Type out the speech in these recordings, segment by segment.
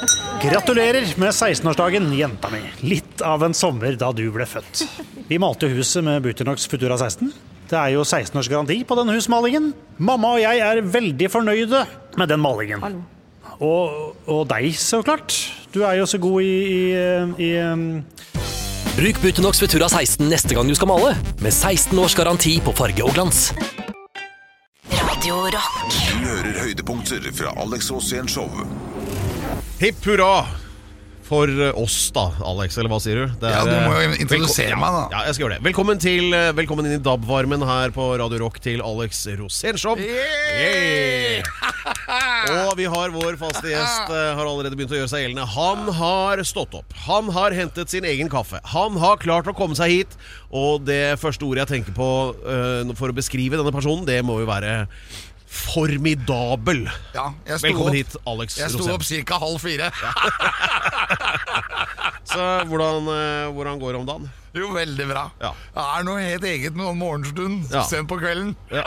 Gratulerer med 16-årsdagen, jenta mi. Litt av en sommer da du ble født. Vi malte huset med Butonox Futura 16. Det jo 16 års garanti på den husmalingen. Mamma og jeg veldig fornøyde med den malingen. Og deg, så klart. Du jo så god i Bruk Butonox Futura 16 neste gang du skal male, med 16 års garanti på farge og glans. Radio Rock. Du hører høydepunkter fra Alex Rosén Show. Hipp hurra for oss da, Alex, eller hva sier du? Ja, du må jo introdusere meg da. Ja, jeg skal gjøre det. Velkommen inn i DAB-varmen her på Radio Rock til Alex Rosén Show. Og vi har vår faste gjest, har allerede begynt å gjøre seg gjeldende. Han har stått opp, han har hentet sin egen kaffe, han har klart å komme seg hit. Og det første ordet jeg tenker på for å beskrive denne personen, det må jo være formidabel. Ja, velkommen hit, Alex Rosén. Jeg sto opp cirka 3:30. Så hvordan går det om dagen? Jo, veldig bra. Ja. Det noe helt eget med noen morgenstund, sent på kvelden. Ja.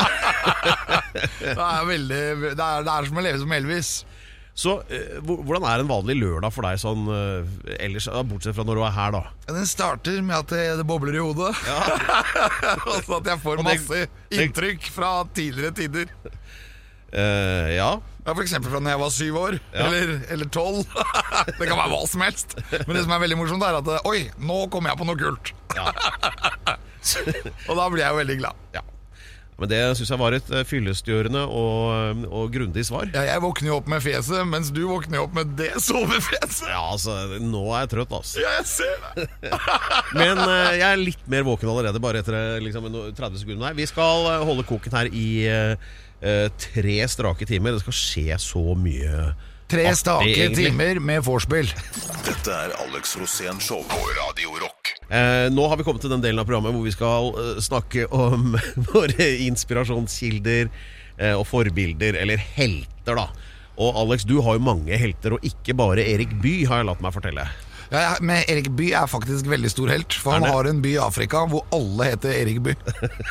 Det som å leve som Elvis. Så hvordan en vanlig lørdag for deg sånn ellers, bortsett fra når du her da? Den starter med at det bobler i hodet. Ja. Og så at jeg får masse inntrykk fra tidligere tider. Ja, for eksempel fra når jeg var 7 år, eller 12. Det kan være hva som helst. Men det som veldig morsomt at oi, nå kommer jeg på noe kult. Ja. Og da blir jeg jo veldig glad. Ja. Men det synes jeg var et fyllestgjørende og grundig svar. Ja, jeg våkner jo opp med fjeset, mens du våkner opp med det sovefjeset. Ja, altså, nå jeg trøtt, altså. Ja, jeg ser det. Men jeg litt mer våken allerede, bare etter liksom, 30 sekunder. Vi skal holde koken her i 3 strake timer. Det skal skje så mye 3 strake timer med vorspiel. Dette Alex Rosén Show på Radio Rock. Nå har vi kommet til den delen av programmet hvor vi skal snakke om våre inspirasjonskilder og forbilder, eller helter da. Og Alex, du har jo mange helter, og ikke bare Erik Bye, har jeg latt meg fortelle. Ja, men Erik Bye faktisk veldig stor helt. For han har en by i Afrika hvor alle heter Erik Bye.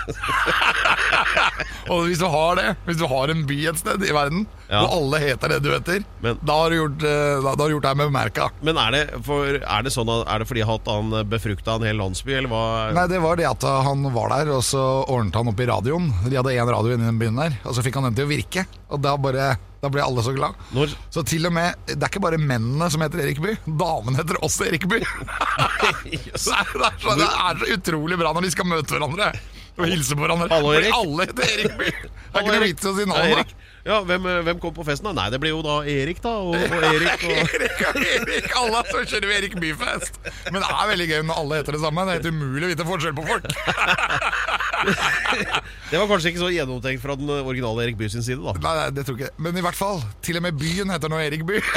Og hvis du har det, hvis du har en by et sted i verden hvor alle heter det du heter, da har du gjort det med merka. Men er det sånn er det fordi at han befrukta en hel landsby, eller hva? Nei, det var det at han var der, og så ordnet han opp i radioen. De hadde en radio inne i den byen der, og så fikk han den til å virke. Og da ble alle så glad. Så til og med, det ikke bare mennene som heter Erik Bye, damene heter også Erik Bye. Så det så utrolig bra når de skal møte hverandre og hilse på hverandre. Fordi alle heter Erik Bye. Det ikke noe vits å si navnet. Ja, hvem kom på festen da? Nei, det ble jo da Erik da, og Erik og... Erik, alle så kjører vi Erik Bye-fest. Men det veldig gøy når alle heter det samme. Det helt umulig å vite forskjell på folk. Det var kanskje ikke så gjennomtenkt fra den originale Erik Bye sin side da. Nei, det tror jeg ikke. Men i hvert fall, til og med byen heter nå Erik Bye.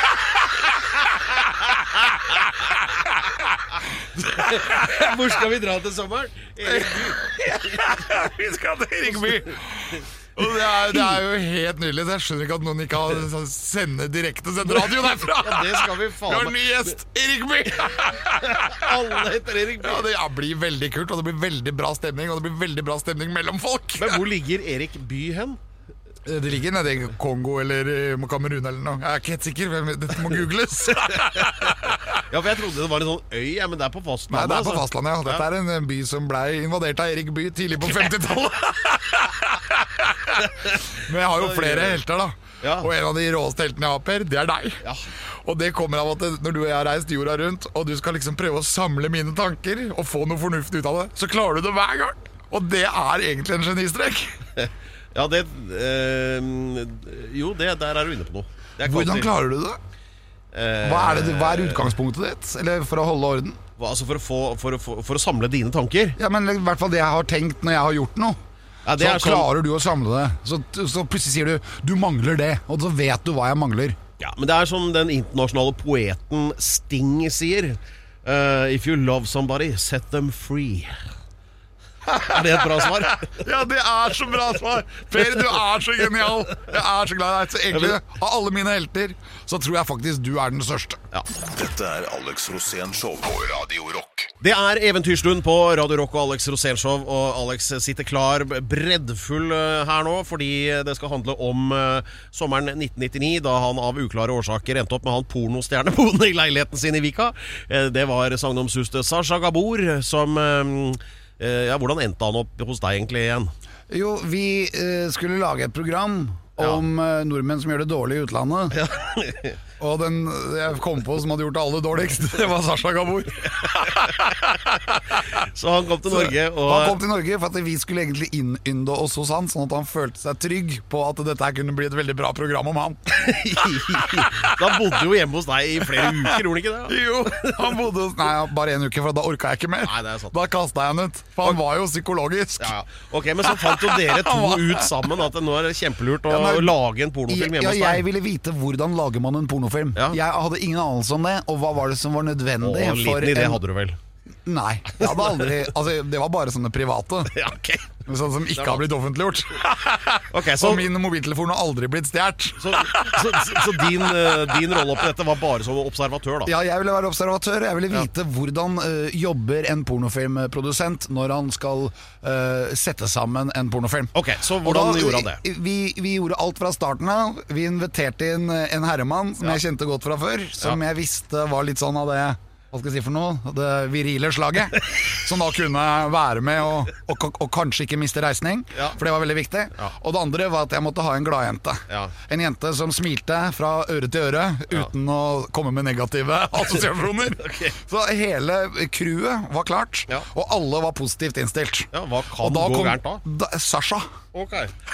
Hvor skal vi dra til sommeren? Erik Bye. Vi skal til Erik Bye. Og det jo helt nydelig. Jeg skjønner ikke at noen ikke har sendt radio derfra. Ja, det skal vi faen. Vi har en ny gjest, Erik Bye. Alle heter Erik Bye. Ja, det blir veldig kult, og det blir veldig bra stemning. Og det blir veldig bra stemning mellom folk. Men hvor ligger Erik Bye hen? Det ligger nede i Kongo eller Kamerun eller noe. Jeg ikke helt sikker, dette må googles. Ja, for jeg trodde det var en sånn øy, men det på fastlandet. Nei, det på fastlandet, ja. Dette en by som ble invadert av Erik Bye tidlig på 50-tallet. Men jeg har jo flere helter da. Og en av de råeste heltene jeg har, Per, det deg. Og det kommer av at når du og jeg har reist jorda rundt, og du skal liksom prøve å samle mine tanker og få noe fornuft ut av det, så klarer du det hver gang. Og det egentlig en genistrek. Ja, jo, der du inne på noe. Hvordan klarer du det? Hva utgangspunktet ditt? Eller for å holde orden? Altså for å samle dine tanker? Ja, men i hvert fall det jeg har tenkt når jeg har gjort noe. Ja, så klarer du å samle det. Så plutselig sier du mangler det, og så vet du hva jeg mangler. Ja, men det som den internasjonale poeten Sting sier, if you love somebody, set them free. Det et bra svar? Ja, det så bra svar. Per, du så genial. Jeg så glad i deg. Så egentlig, av alle mine helter, så tror jeg faktisk du den største. Dette Alex Rosén Show på Radio Rock. Det eventyrstund på Radio Rock og Alex Rosénshow, og Alex sitter klar, breddfull her nå, fordi det skal handle om sommeren 1999, da han av uklare årsaker endte opp med han pornostjerne boende i leiligheten sin i Vika. Det var sagnomsuste Sasha Gabor, som... hvordan endte han opp hos deg egentlig igjen? Jo, vi skulle lage et program om nordmenn som gjør det dårlig i utlandet. Og den jeg kom på som hadde gjort det aller dårligst, det var Sasha Gabor. Så han kom til Norge og... Han kom til Norge for at vi skulle egentlig innynde oss hos han, sånn at han følte seg trygg på at dette her kunne bli et veldig bra program om han. Da bodde jo hjemme hos deg i flere uker, gjorde han ikke det? Jo, han bodde hos... Nei, bare en uke, for da orket jeg ikke mer. Nei, det er sant. Da kastet jeg han ut, for han var jo psykologisk. Ja. Ok, men så fant jo dere to ut sammen at nå det kjempelurt å lage en pornofilm hjemme hos deg. Jeg ville vite hvordan lager man en pornofilm. Jeg hadde ingen anelse om det, og hva var det som var nødvendig en liten idé hadde du vel? Nei, jeg hadde aldri det var bare sånne private. Ja, ok. Sånn som ikke har blitt offentliggjort. Okay, så... Og min mobiltelefon har aldri blitt stjert. Så din rolle oppi dette var bare som observatør da? Ja, jeg ville være observatør. Jeg ville vite hvordan jobber en pornofilmprodusent når han skal sette sammen en pornofilm. Ok, så hvordan gjorde han det? Vi gjorde alt fra starten av. Vi inviterte inn en herremann som jeg kjente godt fra før, som jeg visste var litt sånn av det... Hva skal jeg si for noe? Det virile slaget. Som da kunne være med og kanskje ikke miste reisning. For det var veldig viktig. Og det andre var at jeg måtte ha en gladjente. En jente som smilte fra øre til øre uten å komme med negative assosiasjoner. Så hele crewet var klart, og alle var positivt innstilt. Hva kan gå gærent da? Sasha. Ok.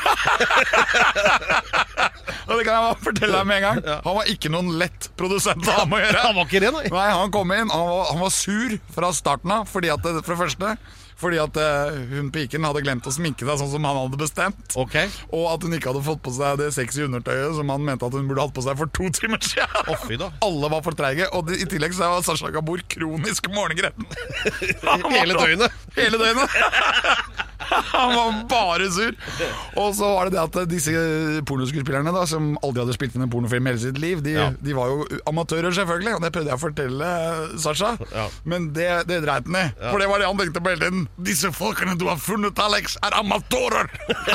Og det kan jeg bare fortelle deg med en gang. Han var ikke noen lett produsent å ha med å gjøre. Han var ikke det, nei? Nei, han kom inn, han var sur fra starten av, for det første fordi at hun piken hadde glemt å sminke seg sånn som han hadde bestemt. Og at hun ikke hadde fått på seg det sexy undertøyet som han mente at hun burde hatt på seg for 2 timer siden. Fy da. Alle var for treige, og i tillegg så var Sasha Gabor kronisk morgengretten. Hele døgnet. Hele døgnet. Han var bare sur. Og så var det at disse pornoskuespillerne da, som aldri hadde spilt inn en pornofilm hele sitt liv, de var jo amatører selvfølgelig, og det prøvde jeg å fortelle Sasha. Men det dreit han i, for det var det han tenkte på hele tiden. Disse folkene du har funnet, Alex, amatører.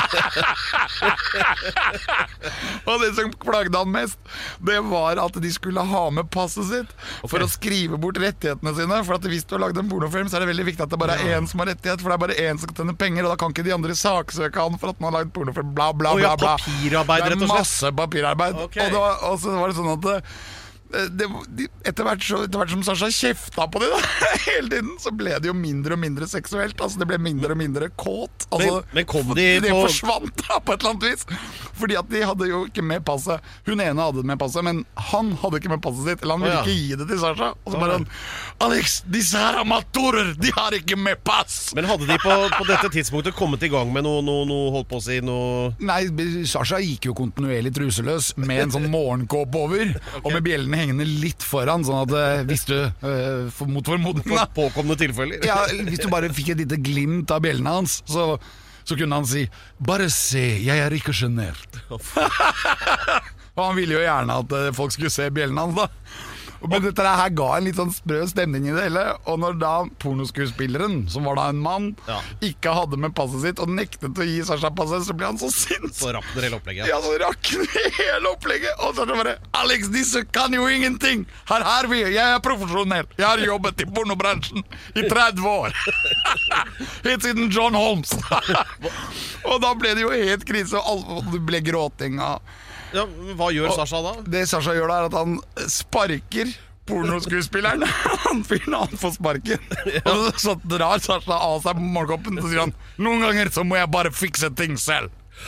Og det som plagde han mest, det var at de skulle ha med passet sitt for å skrive bort rettighetene sine. For at hvis du har lagd en pornofilm, så er det veldig viktig at det bare er en som har rettighet, for det er bare en som skal tjene penger, og da kan ikke de andre saksøke han for at han har lagd pornofilm, bla bla bla bla. Papirarbeid, rett og slett. Det er masse papirarbeid. Og så var det sånn at etter hvert som Sasha kjefta på det da, hele tiden, så ble det jo mindre og mindre seksuelt. Altså det ble mindre og mindre kåt. Altså, men kom de det forsvant da på et eller annet vis, fordi at de hadde jo ikke med passet. Hun ene hadde med passet, men han hadde ikke med passet sitt, eller han ville ikke gi det til Sasha. Og så bare han, Alex, disse her amatører, de har ikke med pass. Men hadde de på dette tidspunktet kommet i gang med noe holdt på å si noe? Nei, Sasha gikk jo kontinuerlig truseløs med en sånn morgenkåpe over, og med bjellene hengende litt foran, sånn at hvis du mot formodning påkomne tilfeller. Ja, hvis du bare fikk et lite glimt av bjellene hans, så kunne han si, bare se, jeg er ikke genert. Og han ville jo gjerne at folk skulle se bjellene hans da. Men dette her ga en litt sånn sprø stemning i det hele. Og når da pornoskuespilleren, som var da en mann, ikke hadde med passet sitt og nektet å gi Sasha passet, så ble han så sint. Så rakner hele opplegget. Ja, så rakner hele opplegget. Og så bare, Alex, disse kan jo ingenting. Her er vi, jeg er profesjonell. Jeg har jobbet i pornobransjen i 30 år. Helt siden John Holmes. Og da ble det jo helt krise, og det ble gråting av. Ja, hva gjør Sasha da? Det Sasha gjør da er at han sparker pornoskuespilleren. Han får sparken. Og så drar Sasha av seg på morgenkoppen, og så sier han, noen ganger så må jeg bare fikse ting selv.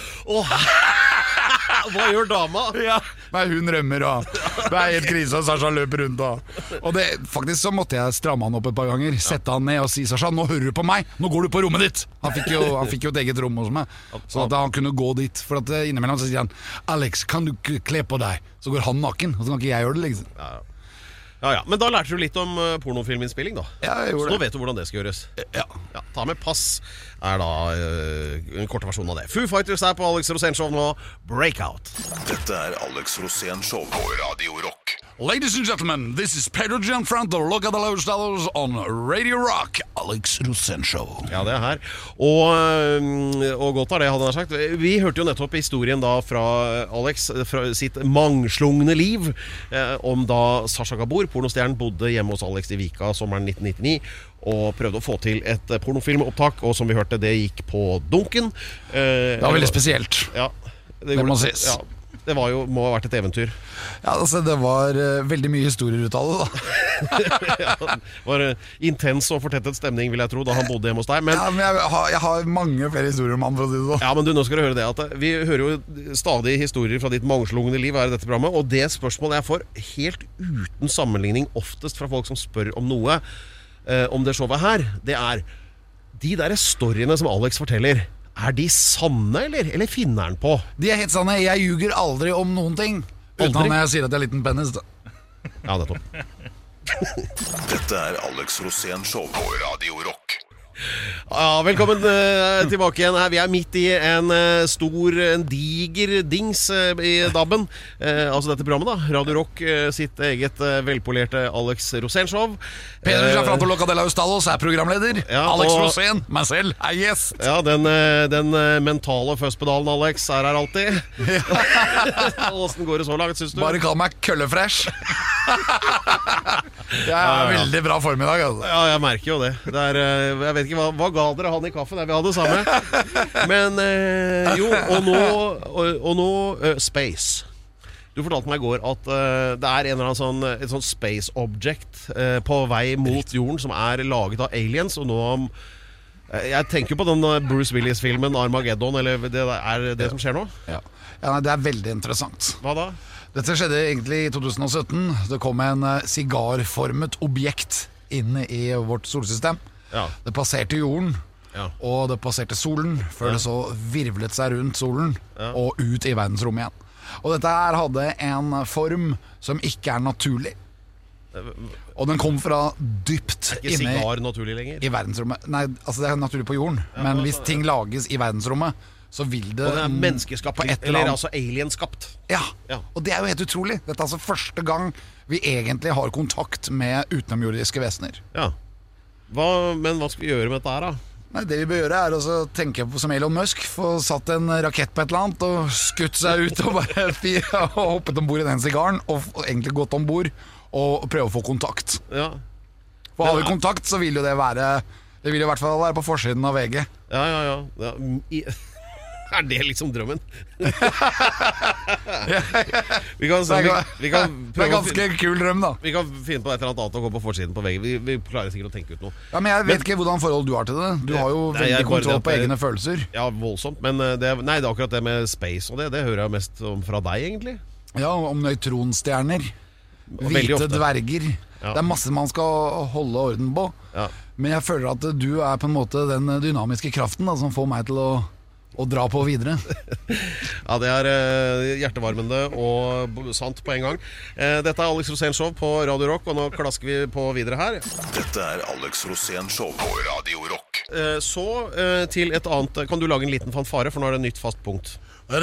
Hva gjør dama? Ja, nei, hun rømmer, og det er helt krise, og Sasha løper rundt. Og faktisk så måtte jeg stramme han opp et par ganger, sette han ned og si, Sasha, nå hører du på meg, nå går du på rommet ditt. Han fikk jo et eget rom hos meg, så at han kunne gå dit. For at innimellom så sier han, Alex, kan du kle på deg? Så går han naken, og så kan ikke jeg gjøre det liksom. Ja, men da lærte du litt om pornofilminnspilling da. Ja, jeg gjorde det. Så nå vet du hvordan det skal gjøres. Ja, ta med pass er da en kort versjon av det. Foo Fighters er på Alex Rosénshow nå, Breakout. Dette er Alex Rosénshow på Radio Rock. Ladies and gentlemen, this is Pedro Gianfranto. Look at the low dollars on Radio Rock. Alex Rosenshov. Ja, det her. Og godt av det, hadde han sagt. Vi hørte jo nettopp historien da fra Alex, fra sitt mangslungne liv, om da Sasha Gabor, pornostjernen, bodde hjemme hos Alex i Vika sommeren 1999, og prøvde å få til et pornofilmopptak, og som vi hørte, det gikk på dunken. Det var veldig spesielt. Ja, det må sies. Ja. Det må ha vært et eventyr. Ja, altså det var veldig mye historier ut av det da. Ja, det var intens og fortettet stemning, vil jeg tro, da han bodde hjemme hos deg. Men, ja, men jeg har mange flere historier om han, for å si det sånn. Ja, men du, nå skal du høre det at vi hører jo stadig historier fra ditt mangslungne liv her i dette programmet, og det spørsmålet jeg får helt uten sammenligning oftest fra folk som spør om noe om det showet her, det de der storyene som Alex forteller. De sanne, eller finner han på? De helt sanne. Jeg ljuger aldri om noen ting. Uten at jeg sier at jeg er liten penis da. Ja, det topp. Dette Alex Rosén Show på Radio Rock. Ja, velkommen tilbake igjen her. Vi midt i en diger dings i dabben. Altså dette programmet da, Radio Rock sitt eget velpolerte Alex Rosén Show. Pedro Gianfranto Locadella Ustalos programleder. Ja, Alex Rosén, meg selv, gjest. Ja, den mentale føsspedalen Alex her alltid. Hvordan går det så langt, synes du? Bare kall meg køllefresh. Jeg veldig bra form i dag altså. Ja, jeg merker jo det, jeg vet ikke hva ga dere han i kaffen. Vi hadde det samme. Men jo, og nå Space. Du fortalte meg i går at det en eller annen et sånn space object på vei mot jorden som laget av aliens. Og nå jeg tenker på den Bruce Willis-filmen Armageddon. Eller det som skjer nå? Ja, det veldig interessant. Hva da? Dette skjedde egentlig i 2017. Det kom en sigarformet objekt inn i vårt solsystem. Ja. Det passerte jorden, og det passerte solen, før det så virvlet seg rundt solen og ut i verdensrommet igjen. Og dette her hadde en form som ikke naturlig. Og den kom fra dypt inne i verdensrommet. Nei, altså det naturlig på jorden, men hvis ting lages i verdensrommet, så vil det... Og det menneskeskapt, eller altså alienskapt. Ja, og det jo helt utrolig. Dette altså første gang vi egentlig har kontakt med utenomjordiske vesener. Ja. Men hva skal vi gjøre med dette her da? Nei, det vi bør gjøre å tenke på som Elon Musk, få satt en rakett på et eller annet og skutt seg ut og bare og hoppet ombord i den sigaren og egentlig gått ombord og prøve å få kontakt. Ja. For har vi kontakt så vil jo det vil jo i hvert fall være på forsiden av VG. Ja. Det liksom drømmen? vi kan det ganske kul drøm da. Vi kan finne på et eller annet å gå på forsiden på veggen. Vi klarer sikkert å tenke ut noe. Ja, men jeg vet ikke hvordan forhold du har til det. Du har jo veldig kontroll på egne følelser. Ja, voldsomt. Men det akkurat det med space og det hører jeg mest om fra deg egentlig. Ja, om nøytronstjerner, hvite dverger. Det masse man skal holde orden på. Men jeg føler at du på en måte den dynamiske kraften da, som får meg til å dra på videre. Ja, det hjertevarmende og sant på en gang. Dette Alex Rosén Show på Radio Rock, og nå klasker vi på videre her. Dette Alex Rosén Show på Radio Rock. Så til et annet. Kan du lage en liten fanfare, for nå det et nytt fast punkt.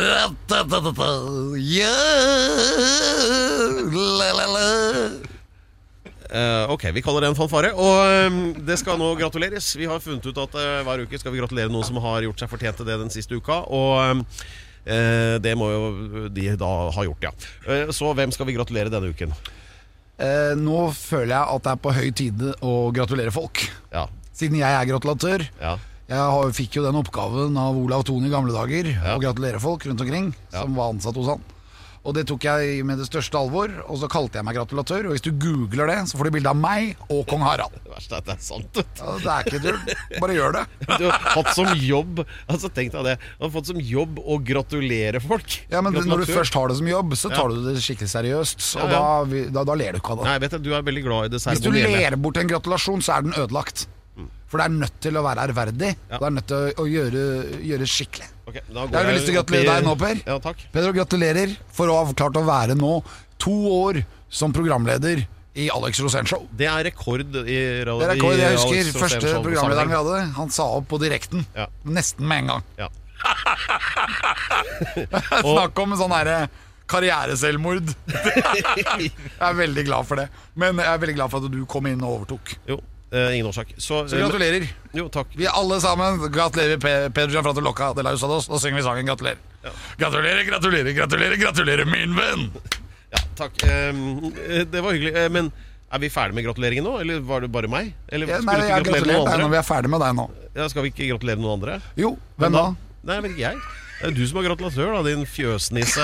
Ok, vi kaller det en fanfare. Og det skal nå gratuleres. Vi har funnet ut at hver uke skal vi gratulere noen som har gjort seg fortjent til det den siste uka. Og det må jo de da ha gjort, ja. Så hvem skal vi gratulere denne uken? Nå føler jeg at det på høy tide å gratulere folk. Ja. Siden jeg gratulatør. Ja. Jeg fikk jo den oppgaven av Olav Thon i gamle dager å gratulere folk rundt omkring som var ansatt hos han. Og det tok jeg med det største alvor, og så kalte jeg meg gratulatør. Og hvis du googler det, så får du bilde av meg og kong Harald. Det verste at det sant. Ja, det ikke tull. Bare gjør det. Du har hatt som jobb, altså tenk deg det, du har fått som jobb å gratulere folk. Ja, men når du først har det som jobb, så tar du det skikkelig seriøst. Og da ler du ikke av det. Nei, vet du er veldig glad i det seremonielle. Hvis du ler bort en gratulasjon, så den ødelagt. For det nødt til å være ærverdig. Det nødt til å gjøre skikkelig. Okay, jeg har veldig lyst til å gratulere deg nå, Per. Ja, takk. Pedro, gratulerer for å ha klart å være nå 2 år som programleder i Alex Rosén Show. Det rekord i radio. Det rekord, jeg husker første programlederen vi hadde. Han sa opp på direkten. Nesten med en gang. Ja. Snakk om sånn herre karriereselvmord. Jeg er veldig glad for det. Men jeg er veldig glad for at du kom inn og overtok. Jo, ingen årsak. Så gratulerer. Jo, takk. Vi alle sammen gratulerer Pedro Gianfranto Locca de la Usados. Nå synger vi sangen gratulerer. Ja. Gratulerer, gratulerer, gratulerer, gratulerer, min venn. Ja, takk. Det var hyggelig. Men er vi ferdig med gratuleringen nå, eller var det bare meg? Eller, nei, jeg gratulerer deg når vi er ferdig med deg nå. Ja, skal vi ikke gratulere noen andre? Jo, hvem da? Nei, vet ikke jeg. Det er du som er gratulatør da, din fjøsnisse.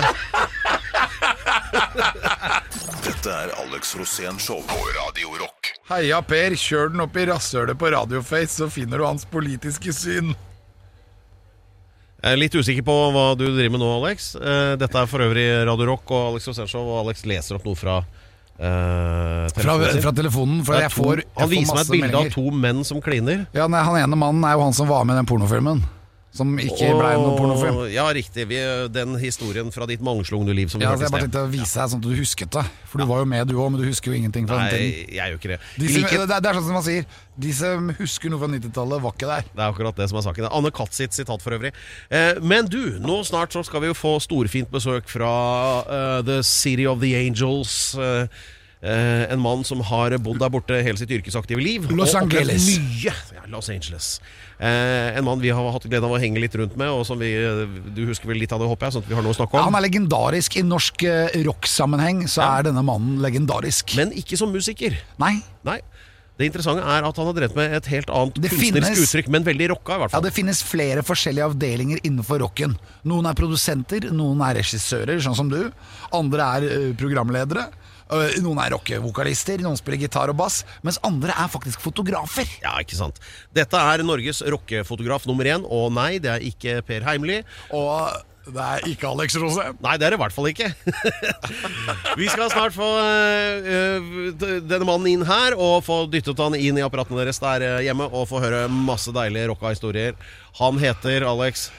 Dette er Alex Rosén Show på Radio Rock. Heia Per, kjør den opp i rasshølet på Radioface, så finner du hans politiske syn. Jeg er litt usikker på hva du driver med nå, Alex. Dette er for øvrig Radio Rock og Alex Rosén Show, og Alex leser opp noe fra fra telefonen, for jeg får han viser meg et bilde meldinger. av 2 menn som kliner. Ja, nei, han ene mannen er jo han som var med i den pornofilmen, som ikke ble noen pornofilm. Ja, riktig, den historien fra ditt mangslungne liv som vi hørte i jeg bare tenkte å vise deg sånn at du husket det. For du var jo med du også, men du husker jo ingenting fra den tiden. Nei, jeg gjør ikke det. Det er sånn som man sier, de som husker noe fra 90-tallet var ikke der. Det er akkurat det som er saken. Anne Katt sitt sitat for øvrig. Men du, nå snart så skal vi jo få storfint besøk fra The City of the Angels. En mann som har bodd der borte hele sitt yrkesaktive liv. Los Angeles. Mye. Ja, Los Angeles. En mann vi har hatt glede av å henge litt rundt med, og som du husker vel litt av det, håper jeg, sånn at vi har noe å snakke om. Ja, han er legendarisk i norsk rock-sammenheng, så er denne mannen legendarisk. Men ikke som musiker. Nei. Det interessante er at han har drevet med et helt annet kunstnerisk uttrykk, men veldig rocka i hvert fall. Ja, det finnes flere forskjellige avdelinger innenfor rocken. Noen er produsenter, noen er regissører, sånn som du. Andre er programledere. Noen er rockevokalister, noen spiller gitar og bass, mens andre er faktisk fotografer. Ja, ikke sant. Dette er Norges rockefotograf nummer 1, og nei, det er ikke Per Heimly. Og det er ikke Alex Rosén. Nei, det er det i hvert fall ikke. Vi skal snart få denne mannen inn her, og få dyttet han inn i apparatene deres der hjemme, og få høre masse deilige rocka historier. Han heter Alex...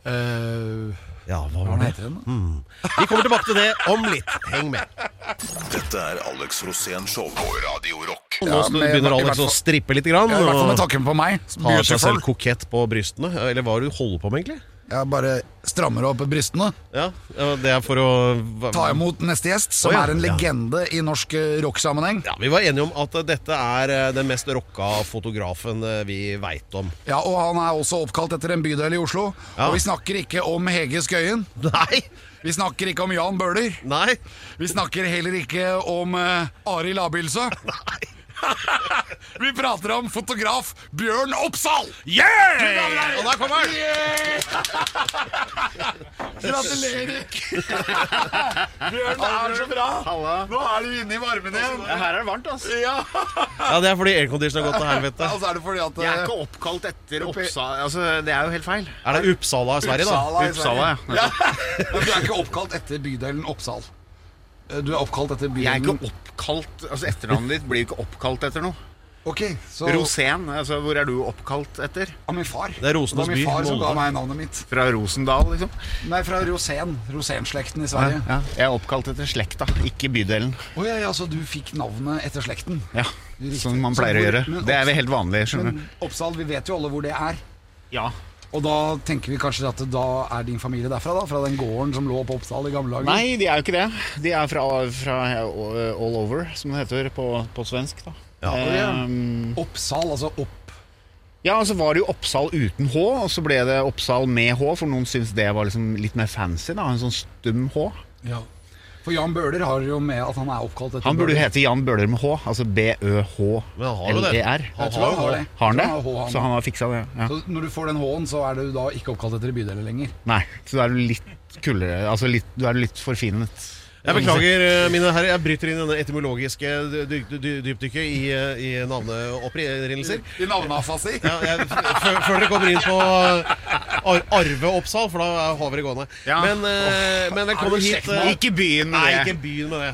Ja, hva var det? Vi kommer tilbake til det om litt. Heng med. Dette er Alex Rosén Show på Radio Rock. Nå begynner Alex å strippe litt grann, I hvert fall med takken på meg. Har seg selv kokett på brystene. Eller hva er det du holder på med egentlig? Jeg bare strammer opp brystene. Ja, det er for å ta imot neste gjest, som er en legende i norsk rock-sammenheng. Ja, vi var enige om at dette er den mest rocka fotografen vi vet om. Ja, og han er også oppkalt etter en bydel i Oslo. Og vi snakker ikke om Hege Skøyen. Nei. Vi snakker ikke om Jan Bøhler. Nei. Vi snakker heller ikke om Arild Abildsø. Nei. Vi prater om fotograf Bjørn Oppsal. Yeah! Og der kommer han. Gratulerer. Bjørn, det er så bra. Nå er du inne i varmen igjen. Ja, her er det varmt, altså. Ja, det er fordi aircondition har gått til helvete. Og så er det fordi at jeg er ikke oppkalt etter Oppsala. Altså, det er jo helt feil. Er det Uppsala i Sverige da? Uppsala, ja. Men du er ikke oppkalt etter bydelen Oppsal. Du er oppkalt etter byen. Jeg er ikke oppkalt, altså etternavnet ditt blir jo ikke oppkalt etter noe. Ok, så Rosén, altså hvor er du oppkalt etter? Av min far. Det er Rosenes by. Det var min far som ga meg navnet mitt. Fra Rosendal, liksom? Nei, fra Rosén-slekten i Sverige. Ja. Jeg er oppkalt etter slekta, ikke bydelen. Ja, så du fikk navnet etter slekten? Ja, som man pleier å gjøre. Det er vel helt vanlig, skjønner du. Men Oppsal, vi vet jo alle hvor det er. Ja. Og da tenker vi kanskje at da er din familie derfra da? Fra den gården som lå på Oppsal i gamle dager? Nei, de er jo ikke det. De er fra all over, som det heter på svensk da. Ja. Oppsal, altså opp. Ja, og så var det jo Oppsal uten H, og så ble det Oppsal med H, for noen synes det var liksom litt mer fancy da, en sånn stum H. Ja. For Jan Bøhler har jo med at han er oppkalt etter Han burde jo hete Jan Bøhler med H, altså B-Ø-H-L-E-R. Han har det. Har han det? Så han har fiksa det, ja. Så når du får den H-en, så er du da ikke oppkalt etter bydeler lenger? Nei, så da er du litt kullere, altså du er litt forfinet. Jeg beklager, mine herrer, jeg bryter inn denne etymologiske dypdykket i navneopprinnelser. I navneafasi? Ja, før dere kommer inn på Arve Oppsal, for da har vi det gående. Ja. Men velkommen hit. Ikke begynn med det. Nei, ikke begynn med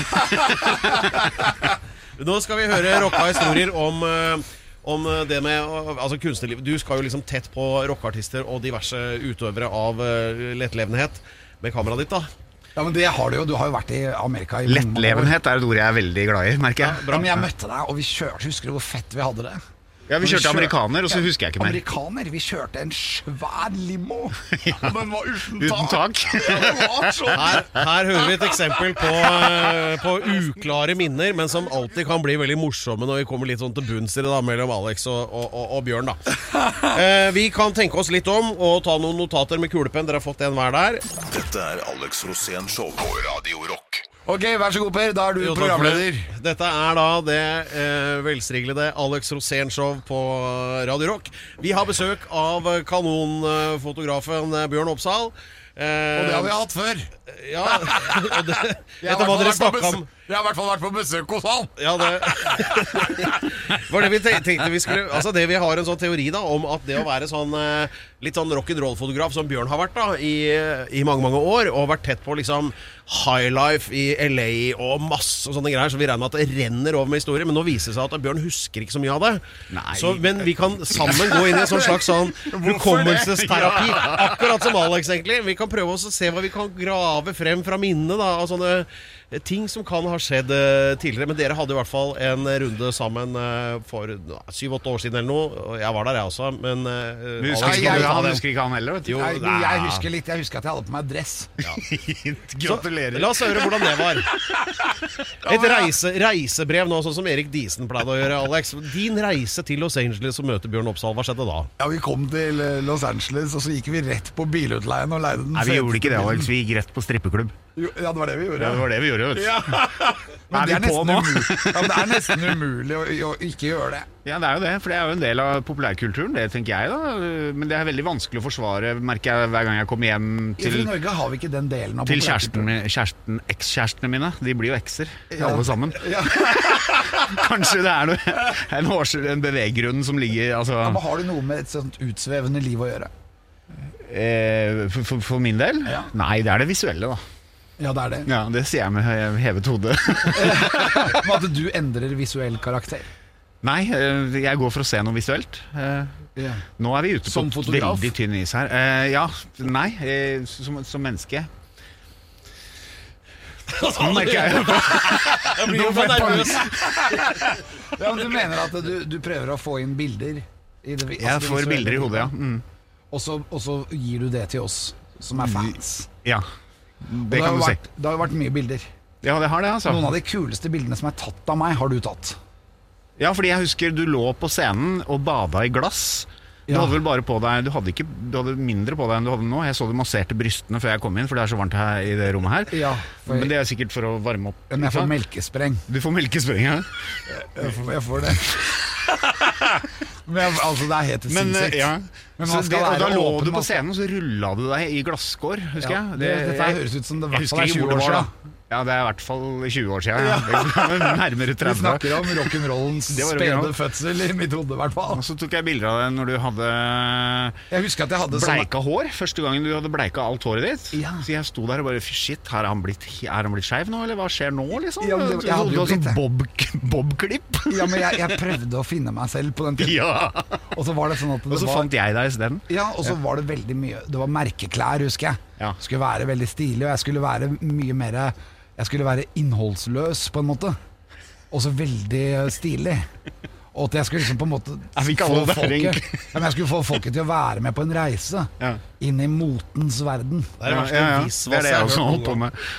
det. Nå skal vi høre rocka historier om det med altså kunstnerliv. Du skal jo liksom tett på rockeartister og diverse utøvere av lettlevenhet med kameraet ditt da. Ja, men det har du jo. Du har jo vært i Amerika i Lettlevenhet er et ord jeg er veldig glad i, merker jeg. Ja, men jeg møtte deg, og vi kjørte. Husker du hvor fett vi hadde det? Ja, vi kjørte amerikaner, og så husker jeg ikke mer. Amerikaner, vi kjørte en svær limo. Og den var Uten tak. Her hører vi et eksempel på uklare minner, men som alltid kan bli veldig morsomme når vi kommer litt sånn til bunns i det da, mellom Alex og Bjørn da. Vi kan tenke oss litt om og ta noen notater med kulepenn. Dere har fått en hver der. Dette er Alex Rosén Show på Radio Rock. Ok, vær så god, Per. Da er du programleder. Dette er da det velstriglede Alex Rosén Show på Radio Rock. Vi har besøk av kanonfotografen Bjørn Opsahl. Og det har vi hatt før. Ja, etter hva dere snakket om. Jeg har i hvert fall vært på besøk hos han. Ja, det var det vi tenkte vi skulle. Altså det vi har en sånn teori da om at det å være sånn litt sånn rock'n'roll-fotograf som Bjørn har vært da i mange år, og vært tett på liksom highlife i LA og masse sånne greier, så vi regner med at det renner over med historier. Men nå viser det seg at Bjørn husker ikke så mye av det. Så, men vi kan sammen gå inn i en sånn slags sånn hukommelsesterapi, akkurat som Alex egentlig. Vi kan prøve oss å se hva vi kan grave frem fra minnet da, av sånne ting som kan ha skjedd tidligere. Men dere hadde i hvert fall en runde sammen for 7-8 år siden eller noe, og jeg var der jeg også. Men husker ikke han heller, vet du. Jo, jeg husker litt. Jeg husker at jeg hadde på meg dress. Ja. Gratulerer. Så, la oss høre hvordan det var. Et reisebrev nå, sånn som Erik Diesen pleide å gjøre, Alex. Din reise til Los Angeles og møte Bjørn Opsahl, hva skjedde da? Ja, vi kom til Los Angeles, og så gikk vi rett på bilutleien og leide den. Nei, vi gjorde ikke det, Alex. Vi gikk rett på strippeklubb. Ja, det var det vi gjorde. Ja, det var det vi gjorde, vet du. Ja. Men det er nesten umulig å ikke gjøre det. Ja, det er jo det, for det er jo en del av populærkulturen, det tenker jeg da. Men det er veldig vanskelig å forsvare, merker jeg hver gang jeg kommer hjem til... I Norge har vi ikke den delen av til ekskjærestene mine. De blir jo ekser, alle sammen. Ja. Kanskje det er en beveggrunn som ligger... Altså... Ja, men har du noe med et sånt utsvevende liv å gjøre? For min del? Ja. Nei, det er det visuelle da. Ja, det er det. Ja, det sier jeg med hevet hode. Men at du endrer visuell karakter? Nei, jeg går for å se noe visuelt. Nå er vi ute på et veldig tynn is her. Som menneske. Nå merker jeg Jeg blir jo for nervøs. Ja, men du mener at du prøver å få inn bilder i det, jeg får bilder i hodet, ja. Og så gir du det til oss som er fans. Ja, det kan du si. Det har jo vært mye bilder. Ja, det har det, altså. Noen av de kuleste bildene som er tatt av meg, har du tatt. Ja, fordi jeg husker du lå på scenen og bada i glass. Du hadde vel bare på deg, du hadde mindre på deg enn du hadde nå. Jeg så du masserte brystene før jeg kom inn, for det er så varmt her i det rommet her. Ja, men det er sikkert for å varme opp. Men jeg får melkespreng. Du får melkespreng, ja. Jeg får det. Men altså, det er helt sinnssykt. Ja. Men da lå du på scenen, så rullet du deg i glasskår, husker jeg. Dette høres ut som det i hvert fall er 20 år siden. Ja, det er i hvert fall 20 år siden. Ja. Nærmere 30. Vi snakker om rock'n'rollens spede fødsel i mitt hode, i hvert fall. Og så tok jeg bilder av deg når du hadde Jeg husker at jeg hadde bleika hår. Første gangen du hadde bleika alt håret ditt. Ja. Så jeg sto der og bare, shit, er han blitt skeiv nå, eller hva skjer nå, liksom? Ja, jeg hadde jo blitt det. Bob-klipp. Ja, men jeg prøvde å finne meg selv på den tiden. Ja. Og så var det sånn at og så fant jeg deg i stedet. Ja, og så var det veldig mye. Det var merkeklær, husker jeg. Ja. Skulle være veldig stilig, og jeg skulle være mye mer... Jeg skulle være innholdsløs på en måte. Og så veldig stilig. Og at jeg skulle liksom på en måte jeg skulle få folket til å være med på en reise inn i motens verden. Det er det jeg også holdt på med.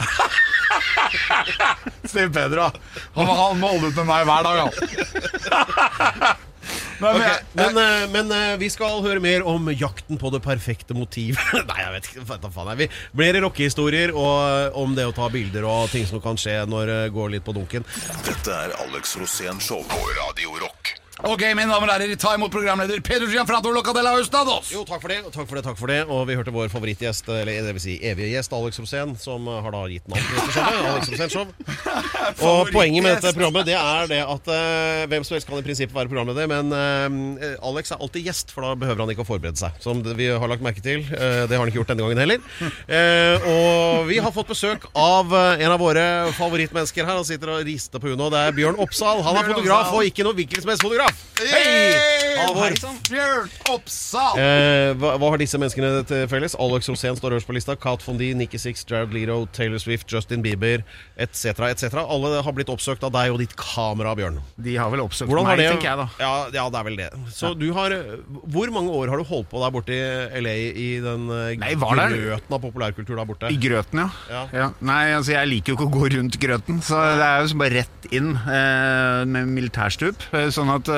Steve Pedro, han må holde ut med meg hver dag. Men vi skal høre mer om jakten på det perfekte motiv. Nei, jeg vet ikke, hva faen er vi? Flere rockehistorier og om det å ta bilder og ting som kan skje når det går litt på dunken. Dette er Alex Rosén Show på Radio Rock. Ok, mine damer og herrer, ta imot programleder Pedro Gianfranco Locadella Ustados. Jo, takk for det. Og vi hørte vår favorittgjest, eller det vil si evige gjest, Alex Rosén, som har da gitt navn til dette showet, Alex Rosén Show. Og poenget med dette programmet, det er det at hvem som helst kan i prinsippet være programleder, men Alex er alltid gjest, for da behøver han ikke å forberede seg, som vi har lagt merke til. Det har han ikke gjort denne gangen heller. Og vi har fått besøk av en av våre favorittmennesker her. Han sitter og rister på hunden, og det er Bjørn Opsahl. Han er fotograf, og ikke noe hvilken som helst fotograf. Hei! Halvor. Bjørn Oppsal. Hva har disse menneskene til felles? Alex Rosén står øverst på lista. Kat Von D, Nicky Six, Jared Leto, Taylor Swift, Justin Bieber etc. Alle har blitt oppsøkt av deg og ditt kamera, Bjørn. De har vel oppsøkt Hvordan meg, det, tenker jeg da. Ja, det er vel det. Så du har, hvor mange år har du holdt på der borte i LA i den grøten av populærkultur der borte? I grøten, ja. Nei, altså jeg liker jo ikke å gå rundt grøten, så det er jo bare rett inn med militærstup. Sånn at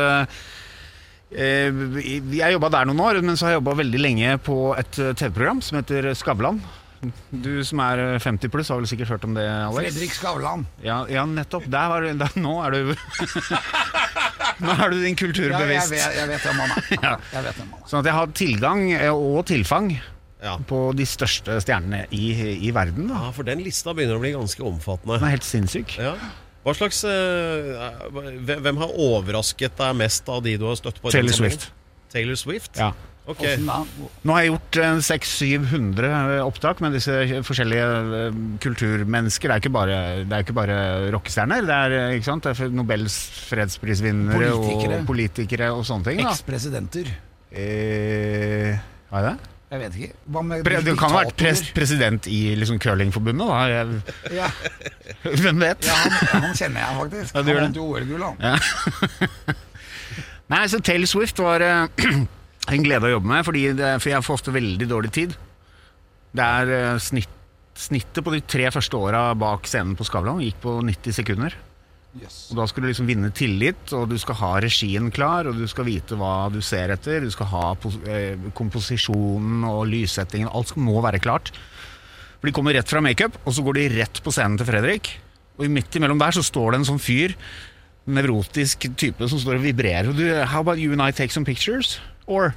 jeg jobbet der noen år, men så har jeg jobbet veldig lenge på et TV-program som heter Skavlan. Du som er 50 pluss har vel sikkert hørt om det, Alex? Fredrik Skavlan. Ja, nettopp. Nå er du Nå er du din kulturbevisst. Jeg vet hvem han er. Jeg vet hvem han er. Sånn at jeg har tilgang og tilfang på de største stjernene i verden da. Ja, for den lista begynner å bli ganske omfattende. Den er helt sinnssyk. Ja. Hva slags hvem har overrasket deg mest av de du har støtt på? Taylor Swift. Taylor Swift? Ja. Okay. Nå har jeg gjort 600-700 opptak med disse forskjellige kulturmennesker. Det er ikke bare rockestjerner. Det er, ikke sant? Det er Nobels fredsprisvinnere og politikere og sånne ting. Eks-presidenter. Hva er det? Jeg vet ikke. Du kan ha vært president i liksom curlingforbundet da. Hvem vet? Ja, han kjenner jeg faktisk. Han vant jo OL-gull, han. Ja. Nei, så Taylor Swift var en glede å jobbe med, for jeg får ofte veldig dårlig tid. Det er snittet på de 3 første årene bak scenen på Skavlan gikk på 90 sekunder. Yes. Og da skal du liksom vinne tillit, og du skal ha regien klar, og du skal vite hva du ser etter, du skal ha komposisjonen og lyssettingen, alt må være klart. For de kommer rett fra make-up, og så går de rett på scenen til Fredrik, og midt imellom der så står det en sånn fyr, nevrotisk type som står og vibrerer, og du, how about you and I take some pictures? Or?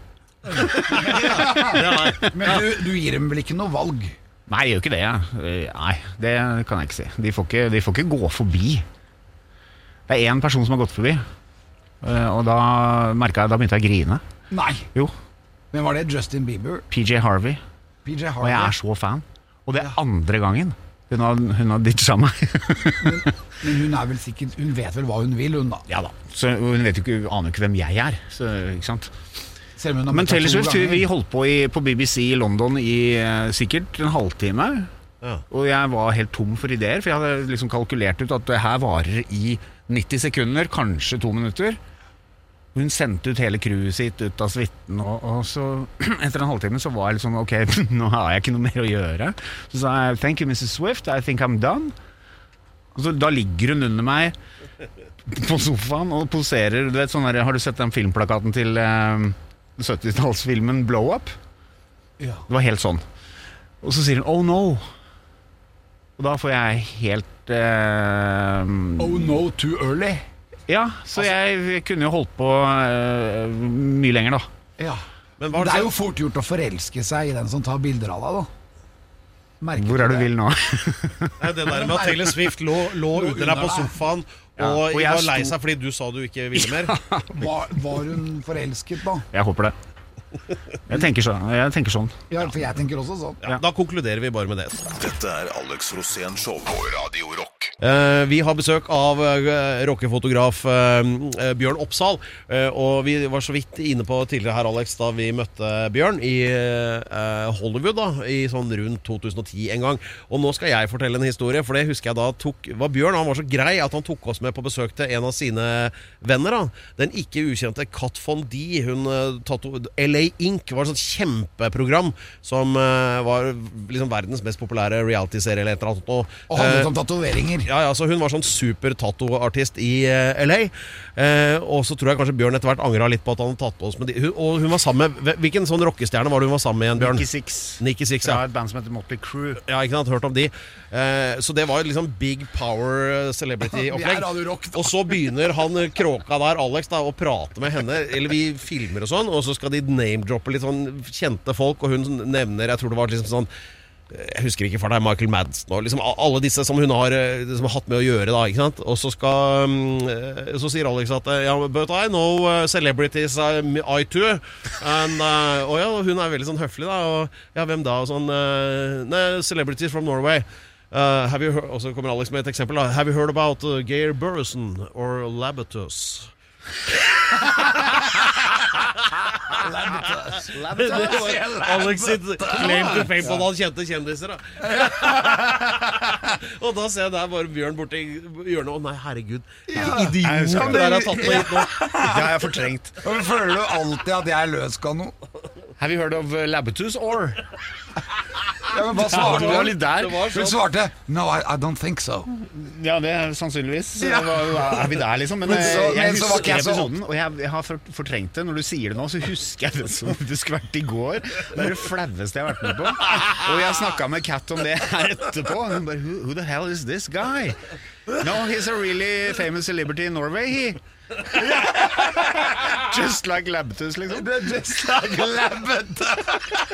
Men du gir dem vel ikke noe valg? Nei, jeg gjør ikke det. Nei, det kan jeg ikke si. De får ikke gå forbi. Det er en person som har gått forbi, og da begynte jeg å grine. Nei. Jo. Men var det Justin Bieber? PJ Harvey. Og jeg er så fan. Og det er andre gangen hun har ditchet meg. men hun er vel sikkert, hun vet vel hva hun vil, hun da? Ja da, så hun aner jo ikke hvem jeg er, så, ikke sant? Men Taylor Swift, vi holdt på BBC i London i sikkert en halvtime. Ja. Og jeg var helt tom for ideer, for jeg hadde liksom kalkulert ut at det her varer i 90 sekunder, kanskje 2 minutter. Hun sendte ut hele crewet sitt ut av suiten, og så etter en halvtime så var jeg litt sånn, ok, nå har jeg ikke noe mer å gjøre. Så sa jeg, thank you Mrs. Swift, I think I'm done. Og så da ligger hun under meg på sofaen og poserer, du vet sånn der, har du sett den filmplakaten til 70-tallsfilmen Blow Up? Ja. Det var helt sånn. Og så sier hun, oh no. Og da får jeg helt oh no, too early. Ja, så jeg kunne jo holdt på mye lenger da. Ja. Men det er jo fort gjort å forelske seg i den som tar bilder av deg da. Merker hvor er du vil nå? Det der med at Taylor Swift lå under deg på sofaen og var lei seg fordi du sa du ikke ville mer. Var hun forelsket da? Jeg håper det. Jeg tenker sånn. Ja, for jeg tenker også sånn. Ja, da konkluderer vi bare med det. Dette er Alex Rosén Show på Radio Rock. Vi har besøk av rockefotograf Bjørn Oppsal, og vi var så vidt inne på tidligere her, Alex, da vi møtte Bjørn i Hollywood da, i sånn rundt 2010 en gang. Og nå skal jeg fortelle en historie, for det husker jeg da var Bjørn, han var så grei at han tok oss med på besøk til en av sine venner da. Den ikke ukjente Kat Von D, hun LA Inc. var et sånt kjempeprogram som var liksom verdens mest populære reality-serie eller et eller annet. Og handlet om tatoveringer. Ja, så hun var sånn super tattoo-artist i LA. Og så tror jeg kanskje Bjørn etter hvert angret litt på at han hadde tatt oss med de. Og hun var sammen med, hvilken sånn rockestjerne var det hun var sammen med igjen, Bjørn? Nicky Six, ja. Et band som heter Motley Crue. Ja, ikke sant, hørt om de. Så det var liksom big power celebrity-opplegg. Og så begynner han kråka der, Alex, da, å prate med henne, eller vi filmer og sånn, og så skal de name-droppe litt sånn kjente folk, og hun nevner, jeg tror det var liksom sånn, jeg husker ikke for deg, Michael Madsen og liksom alle disse som hun har hatt med å gjøre da, ikke sant? Og så så sier Alex at ja, but I know celebrities I too and, og ja, hun er veldig sånn høflig da, og ja, hvem da? Og sånn, celebrities from Norway. Have you heard, og så kommer Alex med et eksempel da. Have you heard about Geir Børresen or Labatus? Alex sitt claim to fame på han kjente kjendiser da. Og da ser jeg der bare Bjørn borte i hjørnet. Å nei, herregud, idiot der har tatt meg hit nå. Det har jeg fortrengt. Føler du alltid at jeg er løskano? Have you heard of Labutus or? Ja, men hva svarte Du var litt der. Hun svarte, no, I don't think so. Ja, det er sannsynligvis. Så er vi der liksom. Men jeg husker episoden, og jeg har fortrengt det. Når du sier det nå, så husker jeg det som det skulle vært i går. Det er det flaueste jeg har vært med på. Og jeg snakket med Kat om det her etterpå. Og hun bare, who the hell is this guy? No, he's a really famous celebrity in Norway, he. Just like Labutus, liksom. Just like Labutus.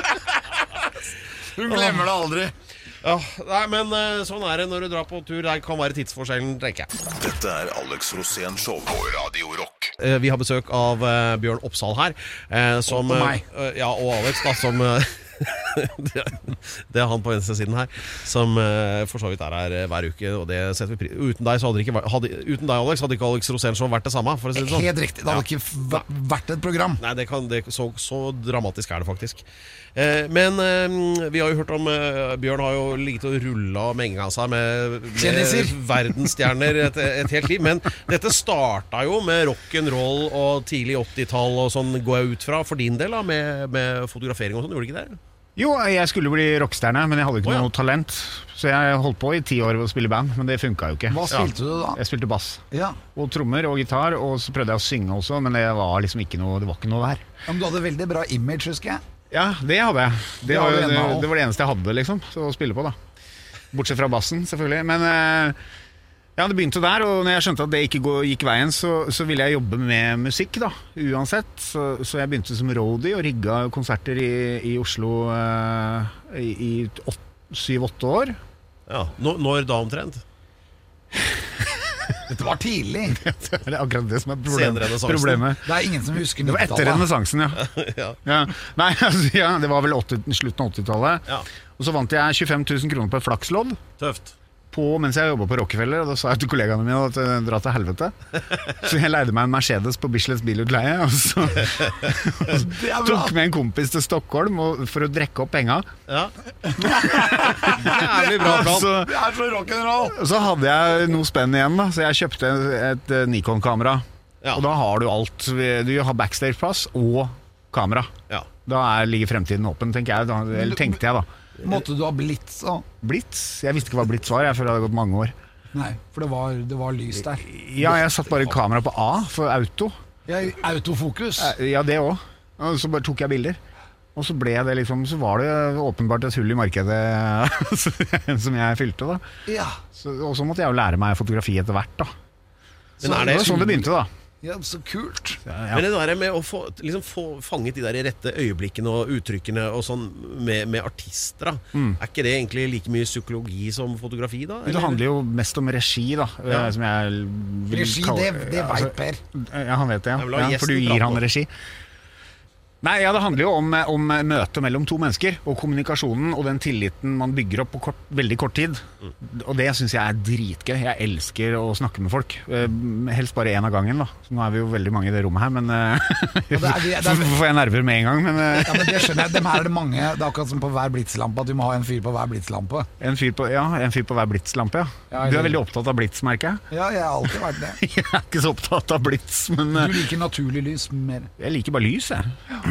Hun glemmer det aldri. Ja, nei, men sånn er det når du drar på tur. Det kan være tidsforskjellen, tenker jeg. Dette er Alex Rosén Show på Radio Rock. Vi har besøk av Bjørn Oppsal her som, og meg. Ja, og Alex da, som det er han på venstre siden her som for så vidt er her hver uke, og det setter vi pris. Uten deg, så uten deg, Alex, hadde ikke Alex Rosén Show vært det samme, for å si det sånn. Helt riktig, det hadde ikke vært et program. Nei, så dramatisk er det faktisk. Men vi har jo hørt om Bjørn har jo ligget og rullet og menget seg med verdensstjerner et helt liv. Men dette startet jo med rock'n'roll og tidlig 80-tall og sånn, går jeg ut fra for din del da, med fotografering og sånn, gjorde du ikke det? Jo, jeg skulle bli rockstjerne, men jeg hadde ikke noe talent. Så jeg holdt på i 10 år å spille band, men det funket jo ikke. Hva spilte du da? Jeg spilte bass, ja. Og trommer og gitar, og så prøvde jeg å synge også, men det var liksom ikke noe der. Ja, men du hadde veldig bra image, husker jeg. Ja, det hadde jeg. Det var det eneste jeg hadde liksom, så å spille på da. Bortsett fra bassen, selvfølgelig. Men ja, det begynte der, og når jeg skjønte at det ikke gikk veien, så ville jeg jobbe med musikk da, uansett. Så jeg begynte som roadie og rigga konserter i Oslo i 7-8 år. Ja, når da omtrent? Dette var tidlig. Det er akkurat det som er problemet. Det er ingen som husker 90-tallet. Det var etter renessansen, ja. Ja. Nei, altså, ja, det var vel slutten av 80-tallet. Ja. Og så vant jeg 25 000 kroner på et flakslodd. Tøft. Mens jeg jobbet på Rockefeller, og da sa jeg til kollegaene mine at dra til helvete. Så jeg leide meg en Mercedes på Bichlets bilutleie, og så tok med en kompis til Stockholm for å drekke opp penger. Ja. Jævlig bra plan. Det er så rock'n'roll. Så hadde jeg noe spenn igjen da, så jeg kjøpte et Nikon-kamera. Ja. Og da har du alt. Du har backstage-pass og kamera. Ja. Da ligger fremtiden åpen, tenker jeg. Eller tenkte jeg da. Måtte du ha blitz da? Blitz? Jeg visste ikke hva blitz var, jeg føler det hadde gått mange år. Nei, for det var lys der. Ja, jeg satt bare kamera på A for auto. Ja, autofokus. Ja, det også. Og så bare tok jeg bilder. Og så ble det liksom, så var det åpenbart et hull i markedet som jeg fylte da. Ja. Og så måtte jeg jo lære meg fotografi etter hvert da. Så det var sånn det begynte da. Ja, så kult. Ja. Men det der med å få fanget de der rette øyeblikkene og uttrykkene og sånn med artister da. Er ikke det egentlig like mye psykologi som fotografi da? Eller? Det handler jo mest om regi da, som jeg vil regi, det vet Per. Ja, han vet det, ja. For du gir han regi. Nei, ja, det handler jo om møte mellom to mennesker, og kommunikasjonen og den tilliten man bygger opp på veldig kort tid. Og det synes jeg er dritgøy. Jeg elsker å snakke med folk. Helst bare en av gangen da. Så nå er vi jo veldig mange i det rommet her, men får jeg nerver med en gang. Men, ja, men det skjønner jeg. Dem her er det mange. Det er akkurat som på hver blitslampe, at du må ha en fyr på hver blitslampe. En fyr på hver blitslampe, ja. Du er veldig opptatt av blits, merker jeg. Ja, jeg har alltid vært det. Jeg er ikke så opptatt av blits, men du liker naturlig lys mer. Jeg liker bare lys, jeg. Ja.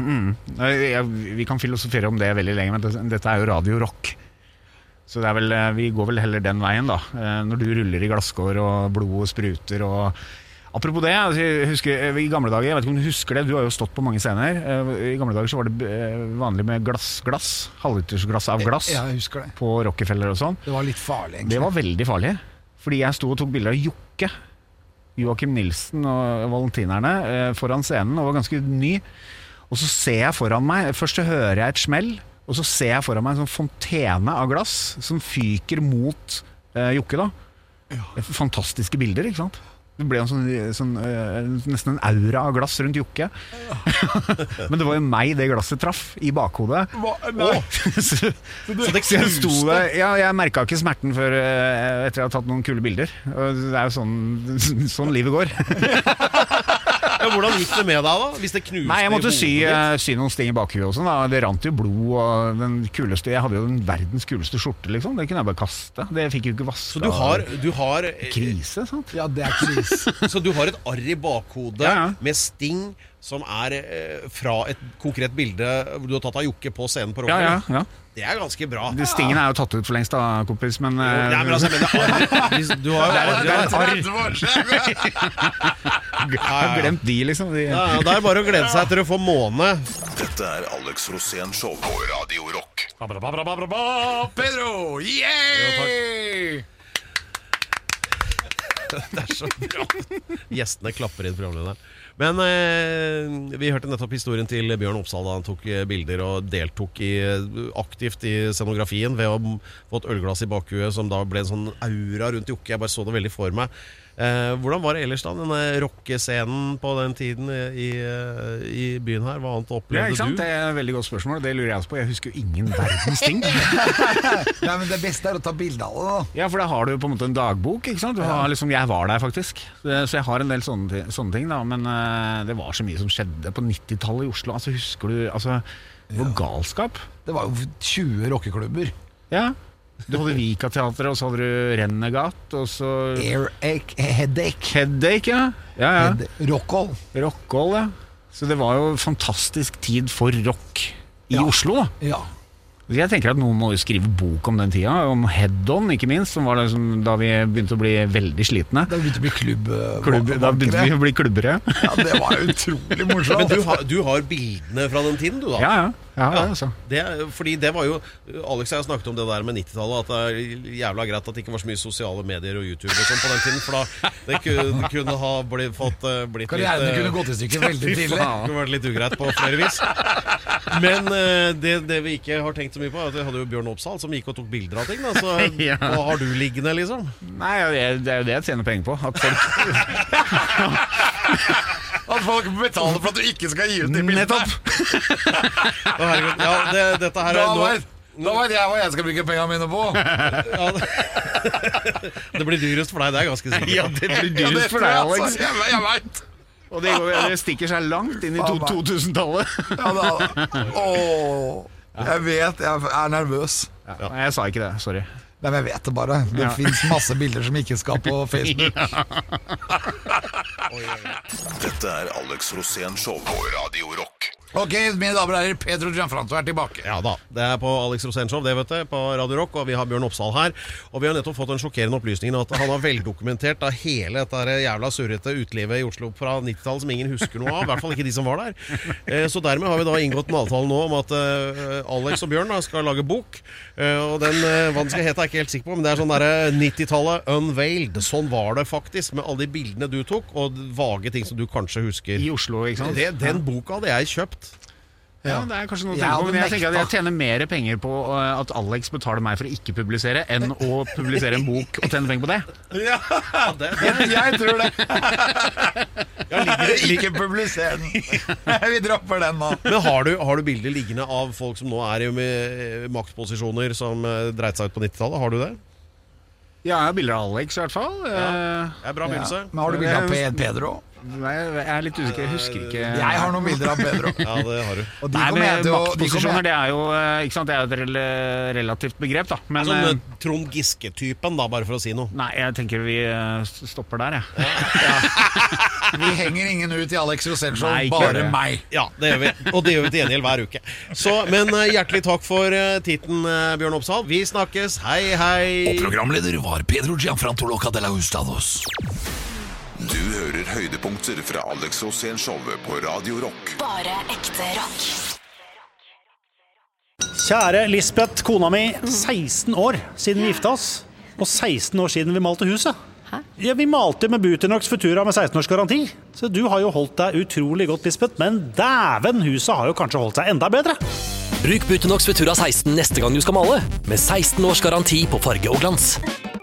Vi kan filosofere om det veldig lenge, men dette er jo Radio Rock. Så det er vel, vi går vel heller den veien da. Når du ruller i glasskår og blodet spruter og... Apropos det, jeg husker i gamle dager, jeg vet ikke om du husker det, du har jo stått på mange scener. I gamle dager så var det vanlig med glass, halvlitersglass av glass. Ja, jeg husker det. På Rockefeller og sånn. Det var litt farlig egentlig. Det var veldig farlig, fordi jeg stod og tok bilder av Jokke, Joakim Nilsen og valentinerne foran scenen, og var ganske ny. Og så ser jeg foran meg, først så hører jeg et smell, og så ser jeg foran meg en sånn fontene av glass som fyker mot Jokke da. Fantastiske bilder, ikke sant? Det ble nesten en aura av glass rundt Jokke. Men det var jo meg det glasset traff i bakhodet. Så jeg sto der. Ja, jeg merket ikke smerten før etter jeg hadde tatt noen kule bilder. Og det er jo sånn livet går. Hvordan gikk det med deg da? Hvis det knuste Nei, jeg måtte sy noen sting i bakhuet også da. Det rant jo blod og den kuleste. Jeg hadde jo den verdens kuleste skjorte liksom. Det kunne jeg bare kaste. Det fikk jo ikke vaska. Så du har krise, sant? Ja, det krise. Så du har et arr i bakhodet med sting som fra et konkret bilde du har tatt av Jokke på scenen på Rockland. Ja. Det ganske bra. Stingen jo tatt ut for lengst da, kompis, men... Nei, men altså, du har jo arr. Jeg har glemt de, liksom. Ja, det bare å glede seg til å få måne. Dette Alex Rosén Show på Radio Rock. Pedro, yay! Det så bra. Gjestene klapper inn programlederen. Men vi hørte nettopp historien til Bjørn Opsahl da han tok bilder og deltok aktivt i scenografien ved å få et ølglass i bakhuet som da ble en sånn aura rundt Jokke. Jeg bare så det veldig for meg. Hvordan var det ellers da, denne rockescenen på den tiden i byen her? Hva annet opplevde du? Det et veldig godt spørsmål, det lurer jeg også på. Jeg husker jo ingen verdens ting. Nei, men det beste å ta bilde av det da. Ja, for da har du på en måte en dagbok, ikke sant? Du har, liksom, jeg var der faktisk, så jeg har en del sånne ting da. Men det var så mye som skjedde på 90-tallet i Oslo. Altså, husker du, hvor galskap? Det var jo 20 rockeklubber. Ja. Du hadde Vika-teatret, og så hadde du Rennegat, og så... Headache, ja. Rockall, ja. Så det var jo fantastisk tid for rock i Oslo, da. Ja. Jeg tenker at noen må jo skrive bok om den tida, om Head-On, ikke minst, som var det da vi begynte å bli veldig slitne. Da begynte vi Da begynte vi å bli klubbere. Ja, det var jo utrolig morsomt. Men du har bildene fra den tiden, du da? Ja, altså. Fordi det var jo Alex og jeg snakket om det der med 90-tallet, at det jævla greit at det ikke var så mye sosiale medier og YouTube og sånn på den tiden, for da det kunne ha blitt karrieren kunne gått i stykker veldig tidlig. Det kunne vært litt ugreit på flere vis. Men det vi ikke har tenkt så mye på, at vi hadde jo Bjørn Opsahl som gikk og tok bilder av ting da, så hva har du liggende liksom? Nei, det jo det jeg tjener penger på, at folk at folk betaler for at du ikke skal gi ut de bildene. Nettopp. Dette her da vet jeg hva jeg skal bruke pengene mine på. Det blir dyrest for deg, det ganske sikkert. Ja, det blir dyrest for deg, Alex. Jeg vet. Og det stikker seg langt inn i 2000-tallet. Jeg vet, jeg nervøs. Jeg sa ikke det, sorry. Nei, men jeg vet det bare. Det finnes masse bilder som ikke skal på Facebook. Dette Alex Rosén Show på Radio Rock. Ok, mine damer og herrer, Pedro Gianfranto tilbake. Ja da, det på Alex Rosén Show, det vet du, på Radio Rock. Og vi har Bjørn Opsahl her. Og vi har nettopp fått en sjokkerende opplysning at han har veldokumentert da hele dette jævla surrete utlivet i Oslo fra 90-tallet som ingen husker noe av, i hvert fall ikke de som var der. Så dermed har vi da inngått en avtale nå om at Alex og Bjørn da skal lage bok. Og den, hva den skal hete er jeg ikke helt sikker på, men det sånn der 90-tallet Unveiled. Sånn var det faktisk, med alle de bildene du tok, og vage ting som du kanskje husker. I Oslo, ikke sant? Den boka hadde jeg kjøpt. Ja, det kanskje noe å tenke på, men jeg tenker at jeg tjener mer penger på at Alex betaler meg for å ikke publisere enn å publisere en bok og tjene penger på det. Ja, jeg tror det. Ikke publisere den. Vi dropper den nå. Men har du bilder liggende av folk som nå i maktposisjoner som dreit seg ut på 90-tallet? Har du det? Ja, jeg har bilder av Alex i hvert fall. Det bra begynnelse. Men har du bilder av Pedro? Nei, jeg litt usikker, jeg husker ikke. Jeg har noen bilder av Pedro. Ja, det har du. Og maktposisjoner, det jo ikke sant, det jo et relativt begrep da. Men, sånn Trond Giske-typen da, bare for å si noe. Nei, jeg tenker vi stopper der, ja. Vi henger ingen ut i Alex Rosén Show, bare meg. Ja, det gjør vi. Og det gjør vi til gjengjeld hver uke. Men hjertelig takk for titten, Bjørn Opsahl. Vi snakkes, hei. Og programleder var Pedro Gianfranto Loca de la Hustados. Du hører høydepunkter fra Alex Rosén Show på Radio Rock. Bare ekte rock. Kjære Lisbeth, kona mi, 16 år siden vi gifta oss, og 16 år siden vi malte huset. Hæ? Ja, vi malte med Buternox Futura med 16 års garanti. Så du har jo holdt deg utrolig godt, Lisbeth, men dæven, huset har jo kanskje holdt seg enda bedre. Bruk Buternox Futura 16 neste gang du skal male, med 16 års garanti på farge og glans.